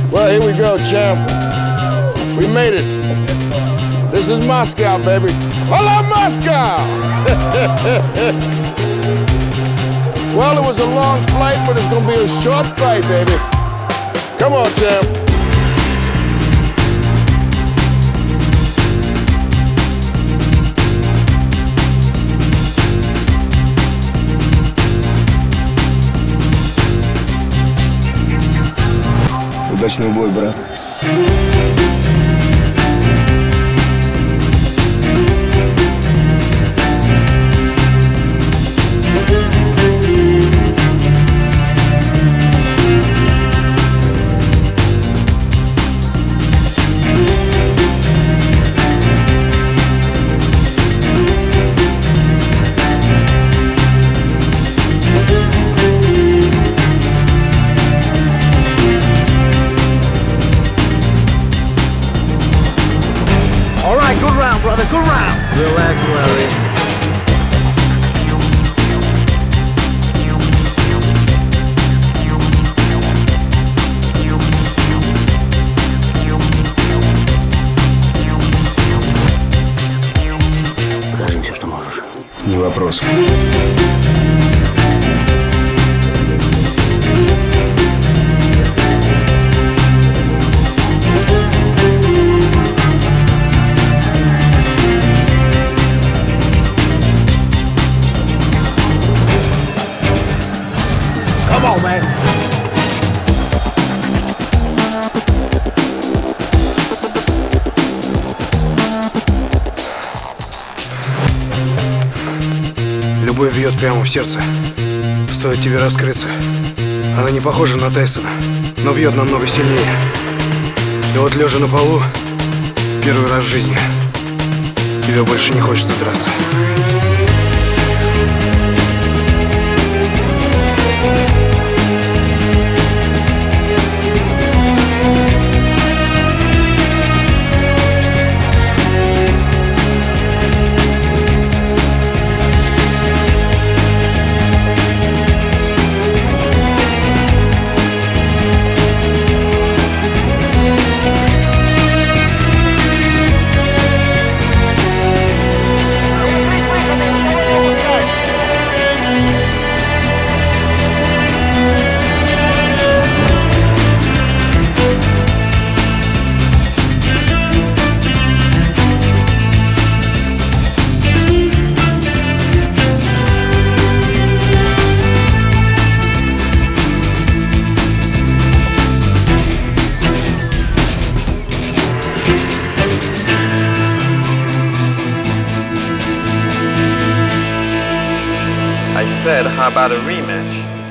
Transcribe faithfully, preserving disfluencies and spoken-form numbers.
Well, here we go, champ. We made it. This is Moscow, baby. Hello, Moscow! Well, it was a long flight, but it's gonna be a short flight, baby. Come on, champ. Удачный бой, брат. Good round, brother, good round. Relax, Larry. Покажи им все, что можешь. Не вопрос. Come on, man. Любовь бьет прямо в сердце. Стоит тебе раскрыться. Она не похожа на Тайсона, но бьет намного сильнее. И вот лежа на полу, первый раз в жизни, тебе больше не хочется драться. I said, how about a rematch?